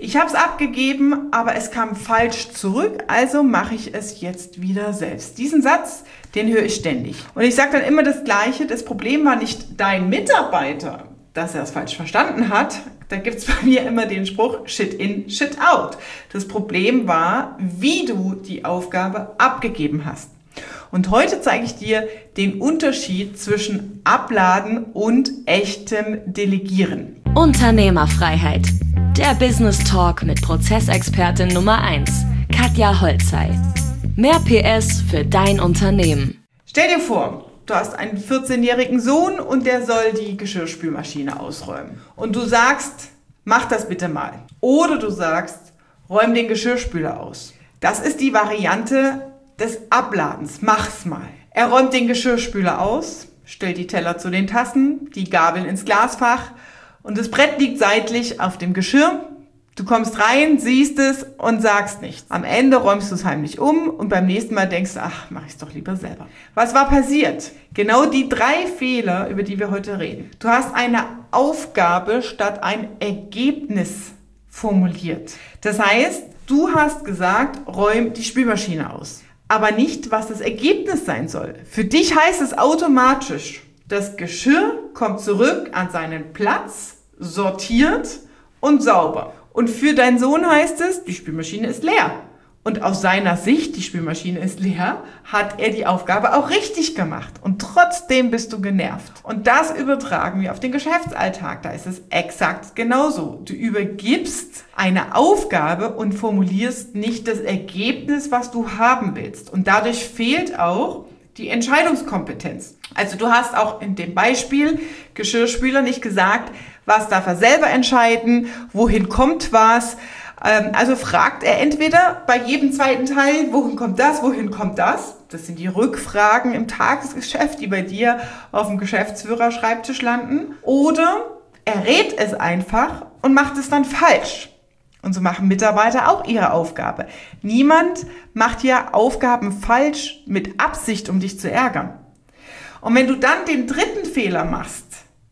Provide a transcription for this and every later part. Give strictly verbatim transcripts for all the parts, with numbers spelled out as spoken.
Ich habe es abgegeben, aber es kam falsch zurück, also mache ich es jetzt wieder selbst. Diesen Satz, den höre ich ständig. Und ich sage dann immer das Gleiche, das Problem war nicht dein Mitarbeiter, dass er es falsch verstanden hat. Da gibt es bei mir immer den Spruch, shit in, shit out. Das Problem war, wie du die Aufgabe abgegeben hast. Und heute zeige ich dir den Unterschied zwischen Abladen und echtem Delegieren. Unternehmerfreiheit. Der Business Talk mit Prozessexpertin Nummer eins, Katja Holzei. Mehr P S für dein Unternehmen. Stell dir vor, du hast einen vierzehnjährigen Sohn und der soll die Geschirrspülmaschine ausräumen. Und du sagst, mach das bitte mal. Oder du sagst, räum den Geschirrspüler aus. Das ist die Variante des Abladens. Mach's mal. Er räumt den Geschirrspüler aus, stellt die Teller zu den Tassen, die Gabeln ins Glasfach und das Brett liegt seitlich auf dem Geschirr. Du kommst rein, siehst es und sagst nichts. Am Ende räumst du es heimlich um und beim nächsten Mal denkst du, ach, mach ich's doch lieber selber. Was war passiert? Genau die drei Fehler, über die wir heute reden. Du hast eine Aufgabe statt ein Ergebnis formuliert. Das heißt, du hast gesagt, räum die Spülmaschine aus. Aber nicht, was das Ergebnis sein soll. Für dich heißt es automatisch, das Geschirr kommt zurück an seinen Platz, sortiert und sauber. Und für deinen Sohn heißt es, die Spülmaschine ist leer. Und aus seiner Sicht, die Spülmaschine ist leer, hat er die Aufgabe auch richtig gemacht. Und trotzdem bist du genervt. Und das übertragen wir auf den Geschäftsalltag. Da ist es exakt genauso. Du übergibst eine Aufgabe und formulierst nicht das Ergebnis, was du haben willst. Und dadurch fehlt auch die Entscheidungskompetenz. Also du hast auch in dem Beispiel Geschirrspüler nicht gesagt, was darf er selber entscheiden, wohin kommt was. Also fragt er entweder bei jedem zweiten Teil, wohin kommt das, wohin kommt das? Das sind die Rückfragen im Tagesgeschäft, die bei dir auf dem Geschäftsführerschreibtisch landen. Oder er rät es einfach und macht es dann falsch. Und so machen Mitarbeiter auch ihre Aufgabe. Niemand macht ja Aufgaben falsch mit Absicht, um dich zu ärgern. Und wenn du dann den dritten Fehler machst,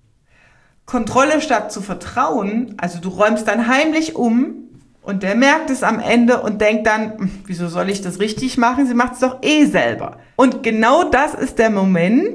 Kontrolle statt zu Vertrauen, also du räumst dann heimlich um und der merkt es am Ende und denkt dann, wieso soll ich das richtig machen? Sie macht es doch eh selber. Und genau das ist der Moment,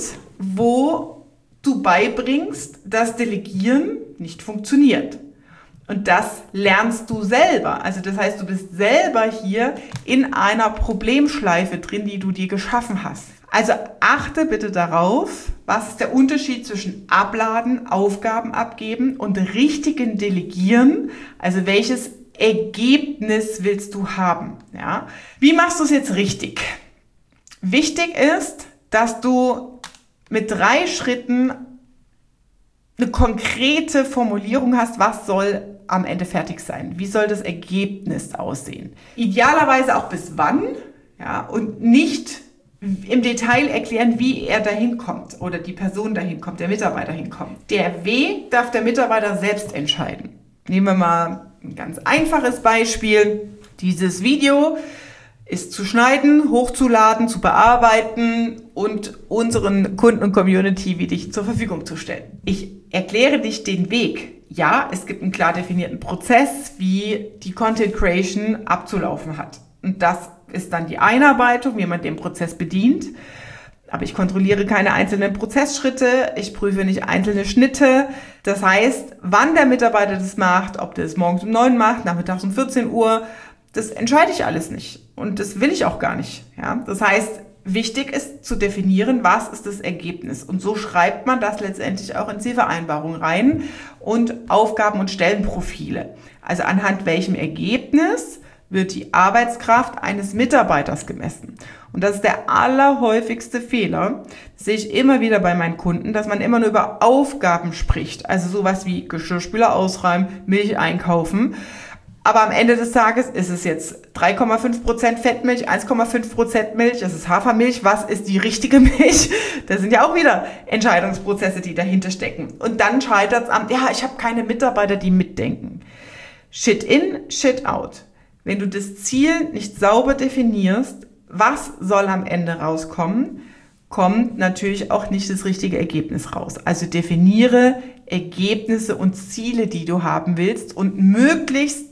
wo du beibringst, dass Delegieren nicht funktioniert. Und das lernst du selber. Also das heißt, du bist selber hier in einer Problemschleife drin, die du dir geschaffen hast. Also achte bitte darauf, was ist der Unterschied zwischen Abladen, Aufgaben abgeben und richtigen Delegieren. Also welches Ergebnis willst du haben? Ja? Wie machst du es jetzt richtig? Wichtig ist, dass du mit drei Schritten eine konkrete Formulierung hast, was soll am Ende fertig sein? Wie soll das Ergebnis aussehen? Idealerweise auch bis wann, ja, und nicht im Detail erklären, wie er dahin kommt oder die Person dahin kommt, der Mitarbeiter hinkommt. Der Weg darf der Mitarbeiter selbst entscheiden. Nehmen wir mal ein ganz einfaches Beispiel. Dieses Video ist zu schneiden, hochzuladen, zu bearbeiten und unseren Kunden und Community wie dich zur Verfügung zu stellen. Ich erkläre dich den Weg. Ja, es gibt einen klar definierten Prozess, wie die Content Creation abzulaufen hat. Und das ist dann die Einarbeitung, wie man den Prozess bedient. Aber ich kontrolliere keine einzelnen Prozessschritte, ich prüfe nicht einzelne Schnitte. Das heißt, wann der Mitarbeiter das macht, ob der es morgens um neun macht, nachmittags um vierzehn Uhr, das entscheide ich alles nicht. Und das will ich auch gar nicht. Ja? Das heißt, wichtig ist zu definieren, was ist das Ergebnis. Und so schreibt man das letztendlich auch in Zielvereinbarungen rein und Aufgaben- und Stellenprofile. Also anhand welchem Ergebnis wird die Arbeitskraft eines Mitarbeiters gemessen. Und das ist der allerhäufigste Fehler. Das sehe ich immer wieder bei meinen Kunden, dass man immer nur über Aufgaben spricht. Also sowas wie Geschirrspüler ausräumen, Milch einkaufen. Aber am Ende des Tages ist es jetzt drei Komma fünf Prozent Fettmilch, eins Komma fünf Prozent Milch, das ist Hafermilch. Was ist die richtige Milch? Das sind ja auch wieder Entscheidungsprozesse, die dahinter stecken. Und dann scheitert es am, ja, ich habe keine Mitarbeiter, die mitdenken. Shit in, shit out. Wenn du das Ziel nicht sauber definierst, was soll am Ende rauskommen, kommt natürlich auch nicht das richtige Ergebnis raus. Also definiere Ergebnisse und Ziele, die du haben willst und möglichst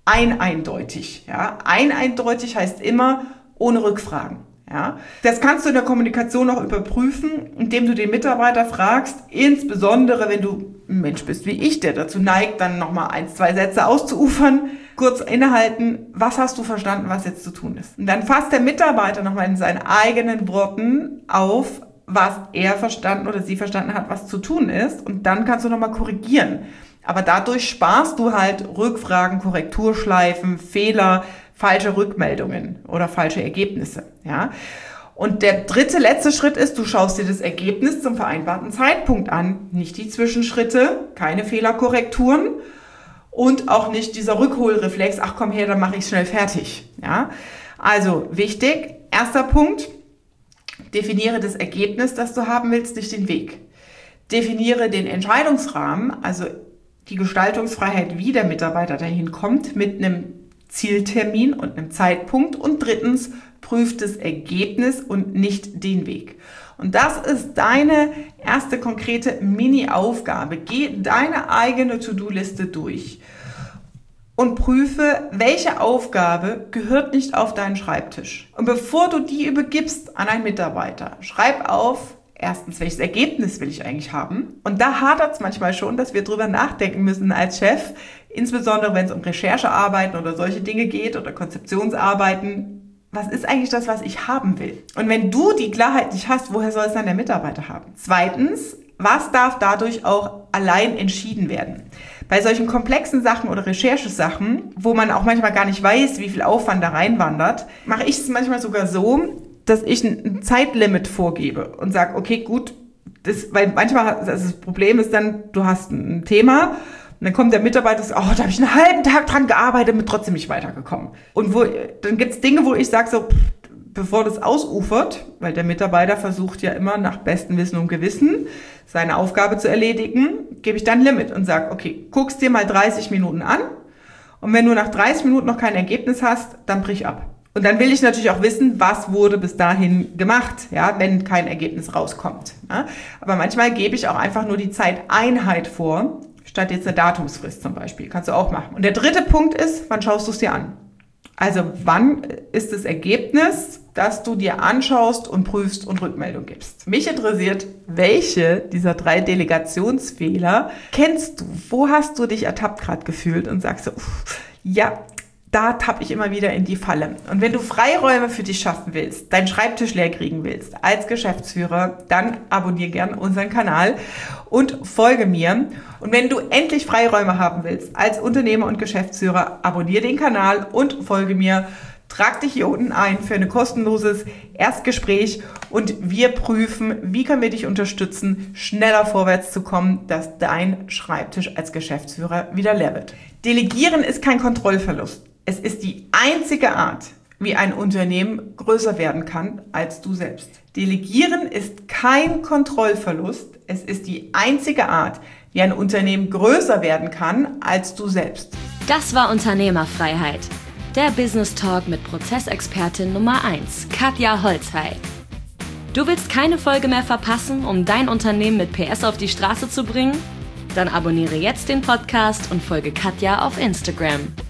eineindeutig. Ja? Eineindeutig heißt immer ohne Rückfragen. Ja? Das kannst du in der Kommunikation auch überprüfen, indem du den Mitarbeiter fragst, insbesondere wenn du ein Mensch bist wie ich, der dazu neigt, dann nochmal ein, zwei Sätze auszuufern, kurz innehalten, was hast du verstanden, was jetzt zu tun ist. Und dann fasst der Mitarbeiter nochmal in seinen eigenen Worten auf, was er verstanden oder sie verstanden hat, was zu tun ist. Und dann kannst du nochmal korrigieren. Aber dadurch sparst du halt Rückfragen, Korrekturschleifen, Fehler, falsche Rückmeldungen oder falsche Ergebnisse. Ja? Und der dritte, letzte Schritt ist, du schaust dir das Ergebnis zum vereinbarten Zeitpunkt an. Nicht die Zwischenschritte, keine Fehlerkorrekturen und auch nicht dieser Rückholreflex, ach komm her, dann mache ich schnell fertig. Ja? Also wichtig, erster Punkt, definiere das Ergebnis, das du haben willst, nicht den Weg. Definiere den Entscheidungsrahmen, also die Gestaltungsfreiheit, wie der Mitarbeiter dahin kommt, mit einem Zieltermin und einem Zeitpunkt. Und drittens, prüf das Ergebnis und nicht den Weg. Und das ist deine erste konkrete Mini-Aufgabe. Geh deine eigene To-Do-Liste durch und prüfe, welche Aufgabe gehört nicht auf deinen Schreibtisch. Und bevor du die übergibst an einen Mitarbeiter, schreib auf, erstens, welches Ergebnis will ich eigentlich haben? Und da hadert es manchmal schon, dass wir drüber nachdenken müssen als Chef, insbesondere wenn es um Recherchearbeiten oder solche Dinge geht oder Konzeptionsarbeiten. Was ist eigentlich das, was ich haben will? Und wenn du die Klarheit nicht hast, woher soll es dann der Mitarbeiter haben? Zweitens, was darf dadurch auch allein entschieden werden? Bei solchen komplexen Sachen oder Recherchesachen, wo man auch manchmal gar nicht weiß, wie viel Aufwand da reinwandert, mache ich es manchmal sogar so, dass ich ein Zeitlimit vorgebe und sage, okay, gut, das, weil manchmal also das Problem ist dann, du hast ein Thema und dann kommt der Mitarbeiter und sagt, oh, da habe ich einen halben Tag dran gearbeitet, bin trotzdem nicht weitergekommen. Und wo, dann gibt es Dinge, wo ich sage so, bevor das ausufert, weil der Mitarbeiter versucht ja immer nach bestem Wissen und Gewissen seine Aufgabe zu erledigen, gebe ich dann ein Limit und sage, okay, guck's dir mal dreißig Minuten an und wenn du nach dreißig Minuten noch kein Ergebnis hast, dann brich ab. Und dann will ich natürlich auch wissen, was wurde bis dahin gemacht, ja, wenn kein Ergebnis rauskommt. Ja. Aber manchmal gebe ich auch einfach nur die Zeiteinheit vor, statt jetzt eine Datumsfrist zum Beispiel. Kannst du auch machen. Und der dritte Punkt ist, wann schaust du es dir an? Also wann ist das Ergebnis, dass du dir anschaust und prüfst und Rückmeldung gibst? Mich interessiert, welche dieser drei Delegationsfehler kennst du? Wo hast du dich ertappt gerade gefühlt und sagst so, uff, ja, da tappe ich immer wieder in die Falle. Und wenn du Freiräume für dich schaffen willst, deinen Schreibtisch leer kriegen willst, als Geschäftsführer, dann abonniere gern unseren Kanal und folge mir. Und wenn du endlich Freiräume haben willst, als Unternehmer und Geschäftsführer, abonniere den Kanal und folge mir. Trag dich hier unten ein für ein kostenloses Erstgespräch und wir prüfen, wie können wir dich unterstützen, schneller vorwärts zu kommen, dass dein Schreibtisch als Geschäftsführer wieder leer wird. Delegieren ist kein Kontrollverlust. Es ist die einzige Art, wie ein Unternehmen größer werden kann als du selbst. Delegieren ist kein Kontrollverlust. Es ist die einzige Art, wie ein Unternehmen größer werden kann als du selbst. Das war Unternehmerfreiheit. Der Business Talk mit Prozessexpertin Nummer eins, Katja Holzhey. Du willst keine Folge mehr verpassen, um dein Unternehmen mit P S auf die Straße zu bringen? Dann abonniere jetzt den Podcast und folge Katja auf Instagram.